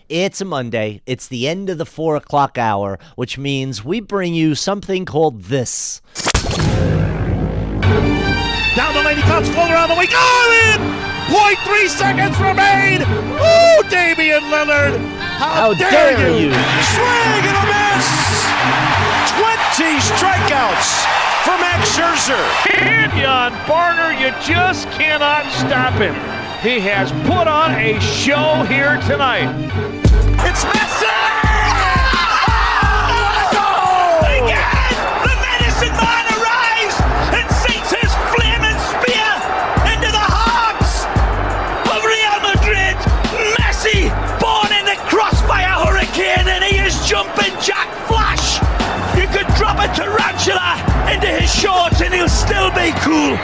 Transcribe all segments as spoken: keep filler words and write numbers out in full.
It's a Monday. It's the end of the four o'clock hour, which means we bring you something called this. Down the lane, he comes floating around the wing. Oh, in! point three seconds remain. Oh, Damian Lillard. How, How dare, dare you? you? Swing and a miss. twenty strikeouts for Max Scherzer. And Jan Barner, you just cannot stop him. He has put on a show here tonight. It's Messi! Oh! Again! The medicine man arrives and sinks his flaming spear into the hearts of Real Madrid. Messi, born in the crossfire hurricane, and he is jumping Jack Flash. You could drop a tarantula into his shorts and he'll still be cool.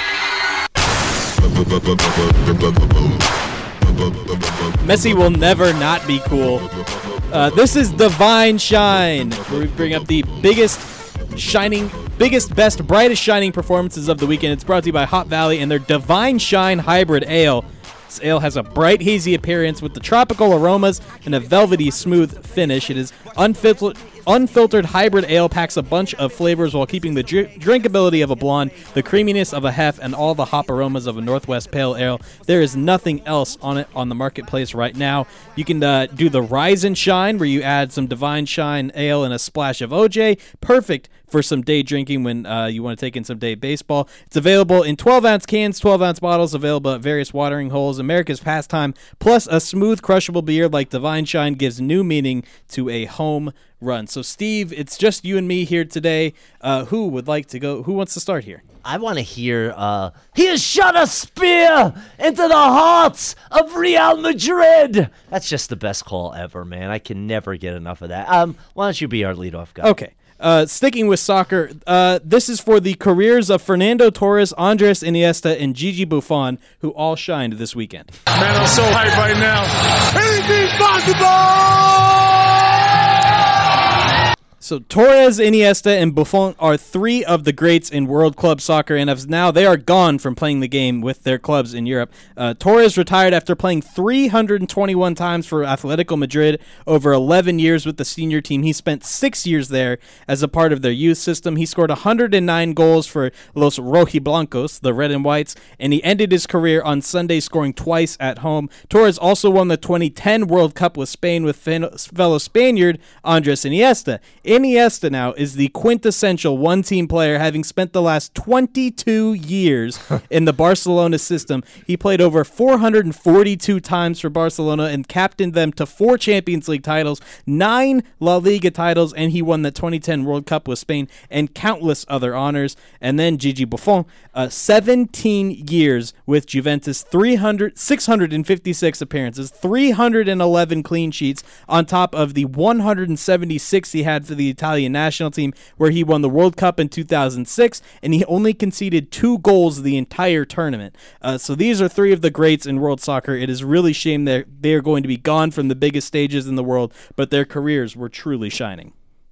Messi will never not be cool. Uh, this is Divine Shine, where we bring up the biggest shining, biggest, best, brightest shining performances of the weekend. It's brought to you by Hop Valley and their Divine Shine Hybrid Ale. This ale has a bright, hazy appearance with the tropical aromas and a velvety, smooth finish. It is unfiltered, unfiltered hybrid ale, packs a bunch of flavors while keeping the dr- drinkability of a blonde, the creaminess of a hef, and all the hop aromas of a Northwest Pale Ale. There is nothing else on it on the marketplace right now. You can uh, do the Rise and Shine, where you add some Divine Shine ale and a splash of O J. Perfect for some day drinking when uh, you want to take in some day baseball. It's available in twelve-ounce cans, twelve-ounce bottles, available at various watering holes. America's pastime, plus a smooth, crushable beer like Divine Shine gives new meaning to a home run. So, Steve, it's just you and me here today. Uh, who would like to go? Who wants to start here? I want to hear, uh, he has shot a spear into the hearts of Real Madrid. That's just the best call ever, man. I can never get enough of that. Um, why don't you be our leadoff guy? Okay. Uh, sticking with soccer, uh, this is for the careers of Fernando Torres, Andres Iniesta, and Gigi Buffon, who all shined this weekend. Man, I'm so hyped right now. Anything's possible! So Torres, Iniesta, and Buffon are three of the greats in world club soccer, and as now they are gone from playing the game with their clubs in Europe. Uh, Torres retired after playing three hundred twenty-one times for Atletico Madrid over eleven years with the senior team. He spent six years there as a part of their youth system. He scored one hundred nine goals for Los Rojiblancos, the Red and Whites, and he ended his career on Sunday scoring twice at home. Torres also won the twenty ten World Cup with Spain with fellow Spaniard Andres Iniesta. Iniesta now is the quintessential one-team player, having spent the last twenty-two years in the Barcelona system. He played over four hundred forty-two times for Barcelona and captained them to four Champions League titles, nine La Liga titles, and he won the twenty ten World Cup with Spain and countless other honors. And then Gigi Buffon, uh, seventeen years with Juventus, three hundred, six hundred fifty-six appearances, three hundred eleven clean sheets, on top of the one hundred seventy-six he had for the Italian national team, where he won the World Cup in two thousand six, and he only conceded two goals the entire tournament. Uh, so these are three of the greats in world soccer. It is really a shame that they are going to be gone from the biggest stages in the world, but their careers were truly shining.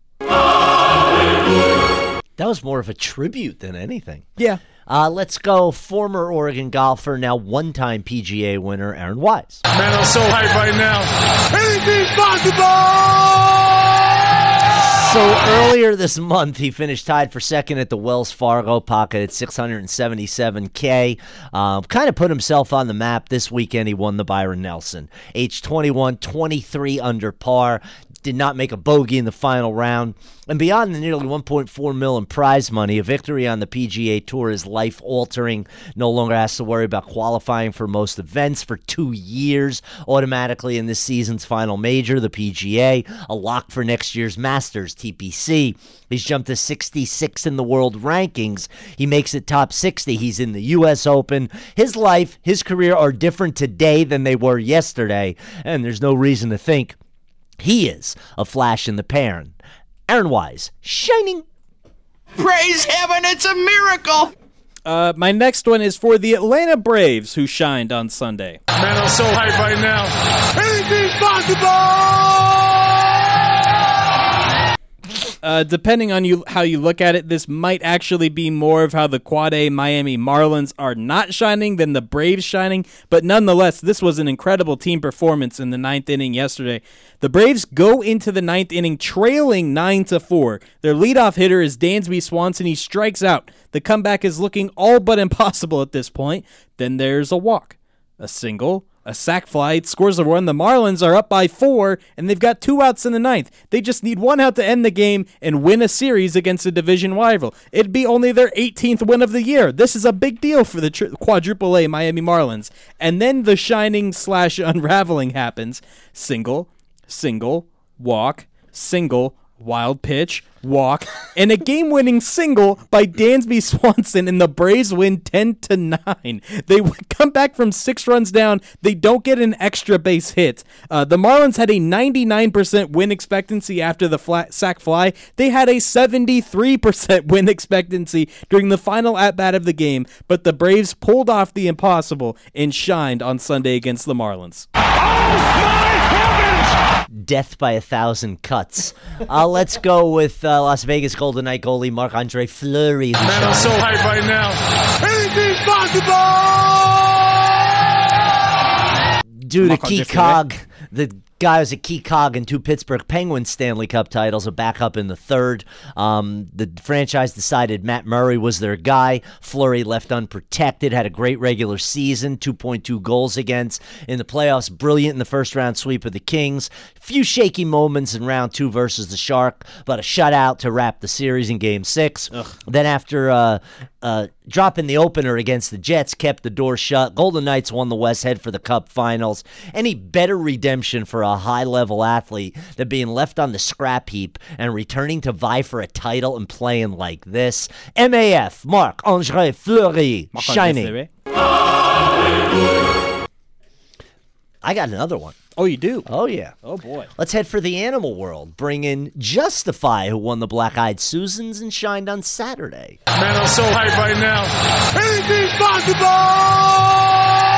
That was more of a tribute than anything. Yeah. Uh, let's go former Oregon golfer, now one-time P G A winner, Aaron Wise. Man, I'm so hyped right now. Anything's possible! So earlier this month, he finished tied for second at the Wells Fargo Pocket at six hundred seventy-seven K. Um, kind of put himself on the map. This weekend, he won the Byron Nelson. Age twenty-one, twenty-three under par. Did not make a bogey in the final round. And beyond the nearly one point four million in prize money, a victory on the P G A Tour is life-altering. No longer has to worry about qualifying for most events for two years automatically in this season's final major, the P G A. A lock for next year's Masters, T P C. He's jumped to sixty-six in the world rankings. He makes it top sixty. He's in the U S Open. His life, his career are different today than they were yesterday, and there's no reason to think he is a flash in the pan. Aaron Wise, shining. Praise heaven, it's a miracle. Uh, my next one is for the Atlanta Braves, who shined on Sunday. Man, I'm so hyped right now. Anything's possible! Uh, depending on you how you look at it, this might actually be more of how the Quad A Miami Marlins are not shining than the Braves shining, but nonetheless, this was an incredible team performance in the ninth inning yesterday. The Braves go into the ninth inning trailing nine to four. Their leadoff hitter is Dansby Swanson. He strikes out. The comeback is looking all but impossible at this point. Then there's a walk, a single, a sac fly. It scores a run. The Marlins are up by four, and they've got two outs in the ninth. They just need one out to end the game and win a series against a division rival. It'd be only their eighteenth win of the year. This is a big deal for the tri- quadruple A Miami Marlins. And then the shining slash unraveling happens. Single, single, walk, single, wild pitch, walk, and a game-winning single by Dansby Swanson, and the Braves win ten to nine. They come back from six runs down. They don't get an extra base hit. Uh, the Marlins had a ninety-nine percent win expectancy after the flat sac fly. They had a seventy-three percent win expectancy during the final at-bat of the game, but the Braves pulled off the impossible and shined on Sunday against the Marlins. Oh, my heavens! Death by a thousand cuts. Uh, let's go with uh, Las Vegas Golden Knight goalie Marc-Andre Fleury. Man, I'm so hyped right now. Anything's possible! Due to Marc-Andre key cog, the guy was a key cog in two Pittsburgh Penguins Stanley Cup titles, a backup in the third. Um, the franchise decided Matt Murray was their guy. Fleury left unprotected, had a great regular season, two point two goals against. In the playoffs, brilliant in the first-round sweep of the Kings. Few shaky moments in round two versus the Shark, but a shutout to wrap the series in game six. Ugh. Then after uh, uh, dropping the opener against the Jets, kept the door shut. Golden Knights won the West, head for the Cup Finals. Any better redemption for a high-level athlete than being left on the scrap heap and returning to vie for a title and playing like this? M A F, Marc-Andre Fleury, shining. I got another one. Oh, you do? Oh, yeah. Oh, boy. Let's head for the animal world. Bring in Justify, who won the Black-Eyed Susans and shined on Saturday. Man, I'm so hyped right now. Anything's possible!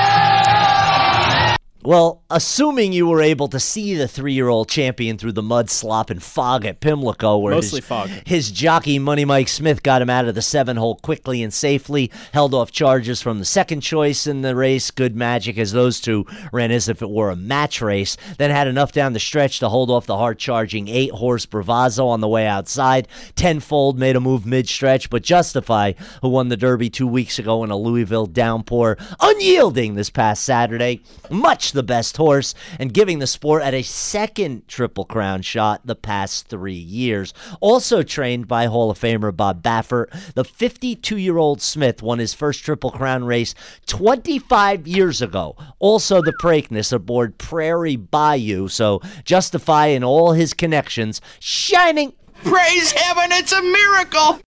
Well, assuming you were able to see the three-year-old champion through the mud, slop, and fog at Pimlico, where Mostly his, fog. his jockey, Money Mike Smith, got him out of the seven-hole quickly and safely, held off charges from the second choice in the race, Good Magic, as those two ran as if it were a match race, then had enough down the stretch to hold off the hard-charging eight-horse Bravazzo on the way outside. Tenfold made a move mid-stretch, but Justify, who won the Derby two weeks ago in a Louisville downpour, unyielding this past Saturday, much the best horse, and giving the sport at a second Triple Crown shot the past three years. Also trained by Hall of Famer Bob Baffert, the fifty-two-year-old Smith won his first Triple Crown race twenty-five years ago. Also the Preakness aboard Prairie Bayou, so Justify in all his connections, shining. Praise heaven, it's a miracle!